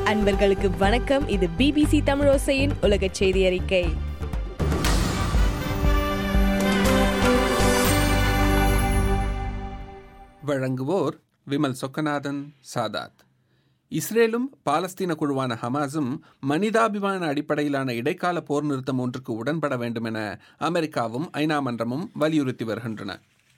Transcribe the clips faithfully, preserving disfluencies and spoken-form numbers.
அன்பர்களுக்கு வணக்கம். இது பிபிசி தமிழோசையின் உலக செய்தி அறிக்கை. வழங்குவோர் விமல் சொக்கநாதன் சாதாத். இஸ்ரேலும் பாலஸ்தீன குழுவான ஹமாஸும் மனிதாபிமான அடிப்படையிலான இடைக்கால போர் நிறுத்தம் ஒன்றுக்கு உடன்பட வேண்டும் என அமெரிக்காவும் ஐநா மன்றமும் வலியுறுத்தி வருகின்றன.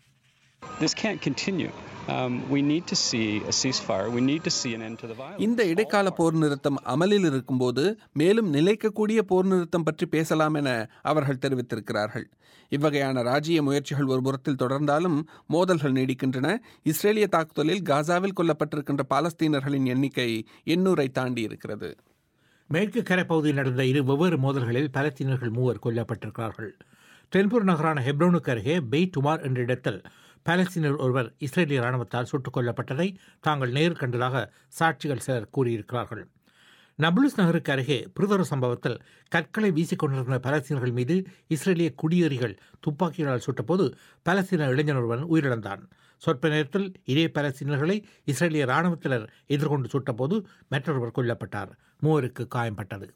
இந்த இடைக்கால போர் நிறுத்தம் அமலில் இருக்கும்போது மேலும் நிலைக்கக்கூடிய போர் நிறுத்தம் பற்றி பேசலாம் என அவர்கள் தெரிவித்திருக்கிறார்கள். இவ்வகையான ராஜ்ஜிய முயற்சிகள் ஒரு புறத்தில் தொடர்ந்தாலும் மோதல்கள் நீடிக்கின்றன. இஸ்ரேலிய தாக்குதலில் காசாவில் கொல்லப்பட்டிருக்கின்ற பாலஸ்தீனர்களின் எண்ணிக்கை எண்ணூரை தாண்டி இருக்கிறது. மேற்கு கரைப்பகுதியில் நடந்த இரு வெவ்வேறு மோதல்களில் பாலஸ்தீனர்கள் மூவர் கொல்லப்பட்டிருக்கிறார்கள். தென்பூர் நகரான ஹெப்ரோனுக்கு அருகே பெய்ட் உமார் என்ற இடத்தில் பாலஸ்தீனர் ஒருவர் இஸ்ரேலிய ராணுவத்தால் சுட்டுக் கொல்லப்பட்டதை தாங்கள் நேர் கண்டதாக சாட்சிகள் சிலர் கூறியிருக்கிறார்கள். நபுலுஸ் நகருக்கு அருகே பிரிதொரு சம்பவத்தில் கற்களை வீசிக்கொண்டிருந்த பாலஸ்தீனர்கள் மீது இஸ்ரேலிய குடியேறிகள் துப்பாக்கிகளால் சுட்டபோது பாலஸ்தீன இளைஞர் ஒருவன் உயிரிழந்தான். சொற்ப நேரத்தில் இதே பாலஸ்தீனர்களை இஸ்ரேலிய ராணுவத்தினர் எதிர்கொண்டு சுட்டபோது மற்றொருவர் கொல்லப்பட்டார். மூவருக்கு காயம்பட்டது.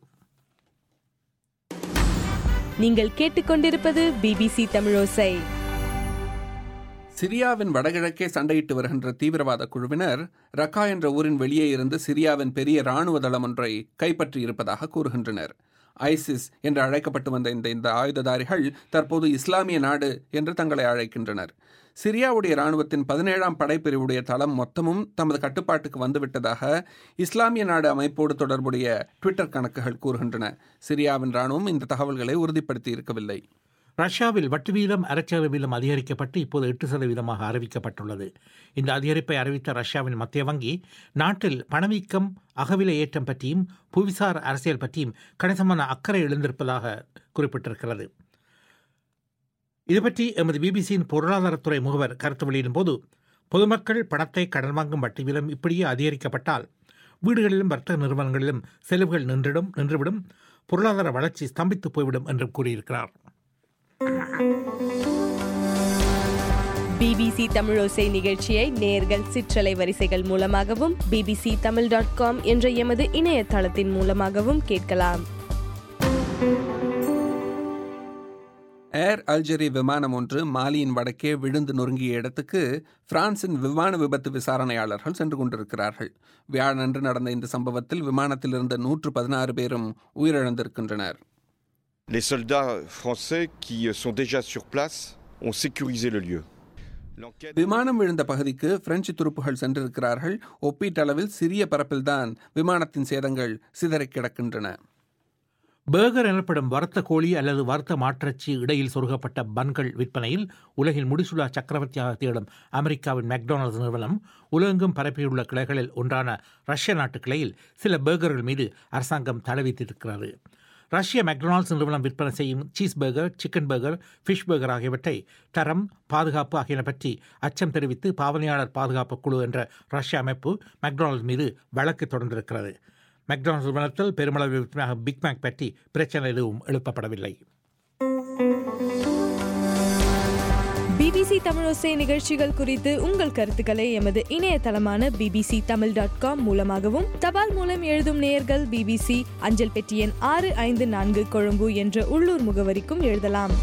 நீங்கள் கேட்டுக்கொண்டிருப்பது பிபிசி தமிழோசை. சிரியாவின் வடகிழக்கே சண்டையிட்டு வருகின்ற தீவிரவாத குழுவினர் ரக்கா என்ற ஊரின் வெளியே இருந்து சிரியாவின் பெரிய இராணுவ தளம் ஒன்றை கைப்பற்றி இருப்பதாக கூறுகின்றனர். ஐசிஸ் என்று அழைக்கப்பட்டு வந்த இந்த இந்த ஆயுததாரிகள் தற்போது இஸ்லாமிய நாடு என்று தங்களை அழைக்கின்றனர். சிரியாவுடைய இராணுவத்தின் பதினேழாம் படைப்பிரிவுடைய தளம் மொத்தமும் தமது கட்டுப்பாட்டுக்கு வந்துவிட்டதாக இஸ்லாமிய நாடு அமைப்போடு தொடர்புடைய ட்விட்டர் கணக்குகள் கூறுகின்றன. சிரியாவின் இராணுவம் இந்த தகவல்களை உறுதிப்படுத்தி இருக்கவில்லை. ரஷ்யாவில் வட்டி வீதம் அரைச்சத வீதம் அதிகரிக்கப்பட்டு இப்போது எட்டு சதவீதமாக அறிவிக்கப்பட்டுள்ளது. இந்த அதிகரிப்பை அறிவித்த ரஷ்யாவின் மத்திய வங்கி நாட்டில் பணவீக்கம், அகவிலை ஏற்றம் பற்றியும் புவிசார் அரசியல் பற்றியும் கணிசமான அக்கறை எழுந்திருப்பதாக குறிப்பிட்டிருக்கிறது. இதுபற்றி எமது பிபிசியின் பொருளாதாரத்துறை முகவர் கருத்து வெளியிடும் போது, பொதுமக்கள் பணத்தை கடன் வாங்கும் வட்டி வீதம் இப்படியே அதிகரிக்கப்பட்டால் வீடுகளிலும் வர்த்தக நிறுவனங்களிலும் செலவுகள் நின்றிடும் நின்றுவிடும் பொருளாதார வளர்ச்சி ஸ்தம்பித்து போய்விடும் என்று கூறியிருக்கிறார். பிபிசி தமிழோசை நிகழ்ச்சியை நேர்கள் சிற்றலை வரிசைகள் மூலமாகவும் பிபிசி தமிழ் டாட் காம் என்ற எமது இணையதளத்தின் மூலமாகவும் கேட்கலாம். ஏர் அல்ஜெரி விமானம் ஒன்று மாலியின் வடக்கே விழுந்து நொறுங்கிய இடத்துக்கு பிரான்சின் விமான விபத்து விசாரணையாளர்கள் சென்று கொண்டிருக்கிறார்கள். வியாழனன்று நடந்த இந்த சம்பவத்தில் விமானத்தில் இருந்த நூற்று பதினாறு பேரும் உயிரிழந்திருக்கின்றனர். Les soldats français qui sont déjà sur place ont sécurisé le lieu. விமானம் விழுந்த பகுதிக்கு பிரெஞ்சு துருப்புகள் சென்றிருக்கிறார்கள். ஒப்பீட்டளவில் சிறிய பரப்பில்தான் விமானத்தின் சேதங்கள் சிதறி கிடக்கின்றன. பர்கர் எனப்படும் வறுத்த கோழி அல்லது வறுத்த மாற்றச்சி இடையில் சொருகப்பட்ட பன்கள் விற்பனையில் உலகின் முடிசுலா சக்கரவர்த்தியாக திகழும் அமெரிக்காவின் மெக்டொனால்ட்ஸ் நிறுவனம் உலகெங்கும் பரப்பியுள்ள கிளைகளில் ஒன்றான ரஷ்ய நாட்டு கிளையில் சில பர்கர்கள் மீது அரசாங்கம் தடை விதித்திருக்கிறது. ரஷ்ய மெக்டொனால்ட்ஸ் நிறுவனம் விற்பனை செய்யும் cheese burger, chicken burger, fish burger ஆகியவற்றை தரம், பாதுகாப்பு ஆகியன பற்றி அச்சம் தெரிவித்து பாவனையாளர் பாதுகாப்பு குழு என்ற ரஷ்ய அமைப்பு மெக்டொனால்ட்ஸ் மீது வழக்கு தொடர்ந்திருக்கிறது. மெக்டொனால்ட்ஸ் நிறுவனத்தில் பெருமளவு விற்பனையாக பிக் மேக் பற்றி பிரச்சனை எதுவும் எழுப்பப்படவில்லை. பிபிசி தமிழோசை நிகழ்ச்சிகள் குறித்து உங்கள் கருத்துக்களை எமது இணையதளமான பிபிசி தமிழ் டாட் காம் மூலமாகவும், தபால் மூலம் எழுதும் நேயர்கள் பிபிசி அஞ்சல் பெட்டி எண் ஆறு ஐந்து நான்கு கொழும்பு என்ற உள்ளூர் முகவரிக்கும் எழுதலாம்.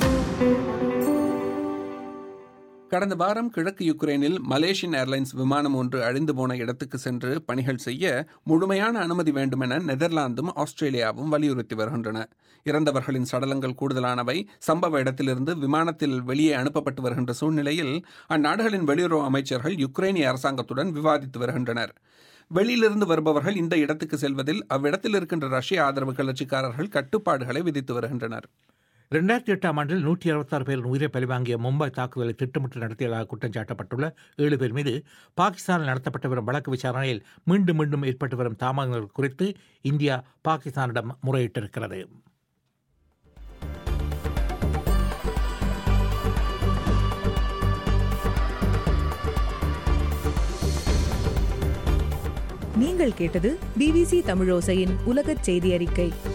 கடந்த வாரம் கிழக்கு யுக்ரைனில் மலேசியன் ஏர்லைன்ஸ் விமானம் ஒன்று அழிந்து போன இடத்துக்கு சென்று பணிகள் செய்ய முழுமையான அனுமதி வேண்டுமென நெதர்லாந்தும் ஆஸ்திரேலியாவும் வலியுறுத்தி வருகின்றன. இறந்தவர்களின் சடலங்கள் கூடுதலானவை சம்பவ இடத்திலிருந்து விமானத்தில் வெளியே அனுப்பப்பட்டு வருகின்ற சூழ்நிலையில் அந்நாடுகளின் வெளியுறவு அமைச்சர்கள் யுக்ரைனிய அரசாங்கத்துடன் விவாதித்து வருகின்றனர். வெளியிலிருந்து வருபவர்கள் இந்த இடத்துக்கு செல்வதில் அவ்விடத்தில் இருக்கின்ற ரஷ்ய ஆதரவு கிளர்ச்சிக்காரர்கள் கட்டுப்பாடுகளை விதித்து வருகின்றனர். இரண்டாயிரத்தி எட்டாம் ஆண்டில் நூற்றி அறுபத்தாறு பேரின் உயிரை பலிவாங்கிய மும்பை தாக்குதலை திட்டமிட்டு நடத்தியதாக குற்றம் சாட்டப்பட்டுள்ள ஏழு பேர் மீது பாகிஸ்தானில் நடத்தப்பட்டு வரும் வழக்கு விசாரணையில் மீண்டும் மீண்டும் ஏற்பட்டு வரும் தாமதங்கள் குறித்து இந்தியா பாகிஸ்தானிடம் முறையிட்டிருக்கிறது. நீங்கள் கேட்டது பிபிசி தமிழோசையின் உலகச் செய்தி அறிக்கை.